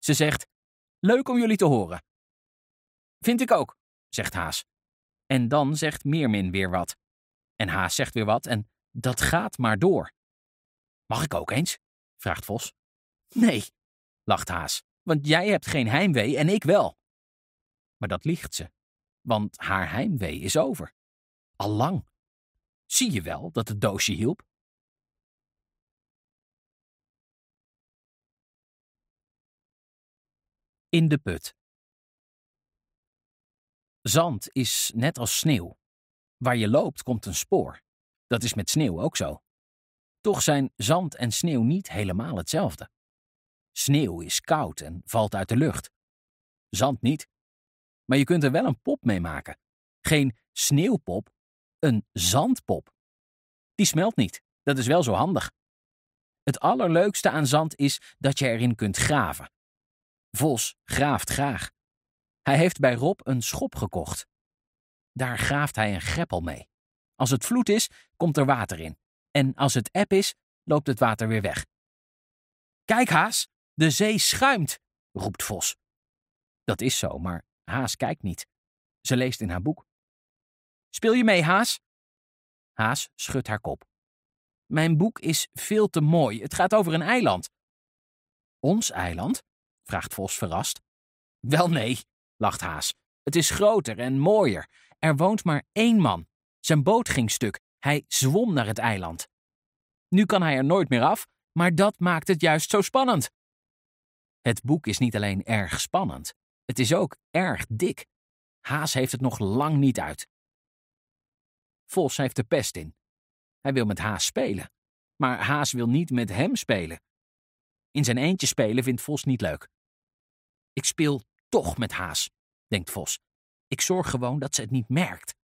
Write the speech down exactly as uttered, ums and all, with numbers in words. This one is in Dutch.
Ze zegt, leuk om jullie te horen. Vind ik ook, zegt Haas. En dan zegt Meermin weer wat. En Haas zegt weer wat en dat gaat maar door. Mag ik ook eens? Vraagt Vos. Nee, lacht Haas, want jij hebt geen heimwee en ik wel. Maar dat liegt ze, want haar heimwee is over. Allang. Zie je wel dat het doosje hielp? In de put. Zand is net als sneeuw. Waar je loopt komt een spoor. Dat is met sneeuw ook zo. Toch zijn zand en sneeuw niet helemaal hetzelfde. Sneeuw is koud en valt uit de lucht. Zand niet. Maar je kunt er wel een pop mee maken. Geen sneeuwpop, een zandpop. Die smelt niet. Dat is wel zo handig. Het allerleukste aan zand is dat je erin kunt graven. Vos graaft graag. Hij heeft bij Rob een schop gekocht. Daar graaft hij een greppel mee. Als het vloed is, komt er water in. En als het eb is, loopt het water weer weg. Kijk, Haas, de zee schuimt, roept Vos. Dat is zo, maar Haas kijkt niet. Ze leest in haar boek. Speel je mee, Haas? Haas schudt haar kop. Mijn boek is veel te mooi. Het gaat over een eiland. Ons eiland? Vraagt Vos verrast. Wel nee, lacht Haas. Het is groter en mooier. Er woont maar één man. Zijn boot ging stuk. Hij zwom naar het eiland. Nu kan hij er nooit meer af, maar dat maakt het juist zo spannend. Het boek is niet alleen erg spannend. Het is ook erg dik. Haas heeft het nog lang niet uit. Vos heeft de pest in. Hij wil met Haas spelen. Maar Haas wil niet met hem spelen. In zijn eentje spelen vindt Vos niet leuk. Ik speel toch met Haas, denkt Vos. Ik zorg gewoon dat ze het niet merkt.